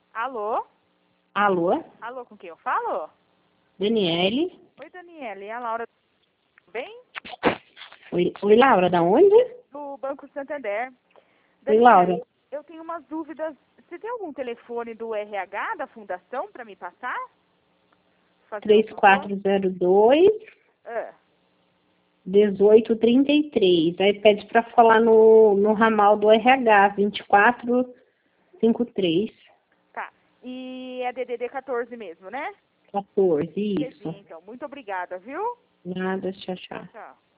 Alô? Alô? Alô, com quem eu falo? Daniele? Oi, Daniela. É a Laura, tudo bem? Oi, Laura, da onde? Do Banco Santander. Oi, Daniela, Laura. eu tenho umas dúvidas. Você tem algum telefone do RH da fundação para me passar? Fazer um favor? 3402 Ah, 1833. Aí pede para falar no ramal do RH, 2453. tá. E é DDD 14 mesmo, né? 14, isso. Belezinha, então. Muito obrigada, viu? Nada, tchau, tchau. Tchau.